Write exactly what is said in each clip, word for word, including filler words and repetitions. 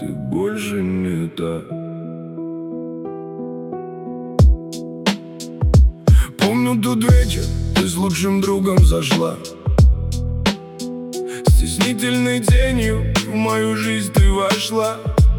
ты больше не та. Помню тот вечер, ты с лучшим другом зашла. Стеснительной тенью в мою жизнь ты вошла.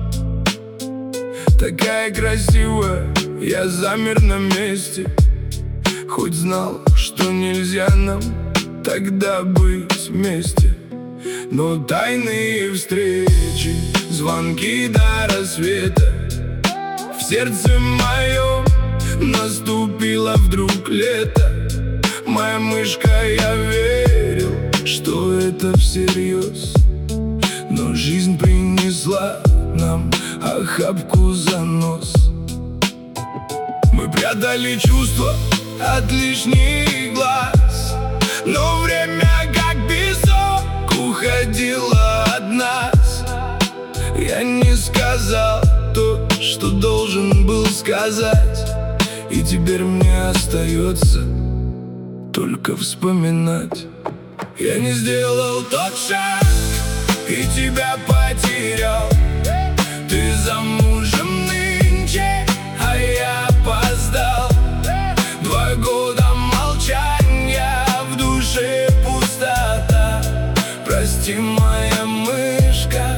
Такая красивая, я замер на месте. Хоть знал, что нельзя нам тогда быть вместе. Но тайные встречи, звонки до рассвета, в сердце моем наступило вдруг лето. Моя мышка, я верил, что это всерьез, но жизнь принесла нам охапку за нос. Мы прятали чувства от лишних глаз, но время как песок уходило от нас. Я не сказал то, что должен был сказать, и теперь мне остается только вспоминать. Я не сделал тот шаг и тебя потерял. Ты замужем нынче, а я опоздал. Два года молчания, в душе пустота. Прости, моя мышка,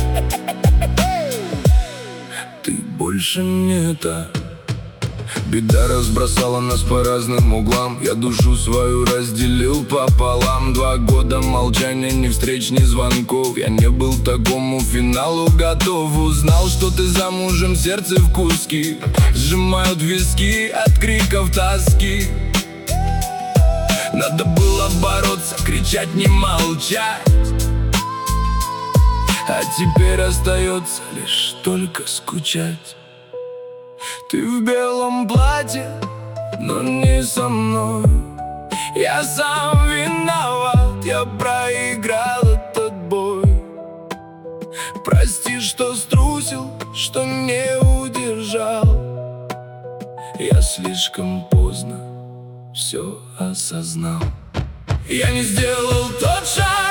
ты больше не та. Беда разбросала нас по разным углам. Я душу свою разделил пополам. Два года молчания, ни встреч, ни звонков. Я не был к такому финалу готов. Узнал, что ты замужем, сердце в куски сжимают виски от криков тоски. Надо было бороться, кричать, не молчать. А теперь остается лишь только скучать. Ты в белом платье, но не со мной. Я сам виноват, я проиграл этот бой. Прости, что струсил, что не удержал. Я слишком поздно все осознал. Я не сделал тот шаг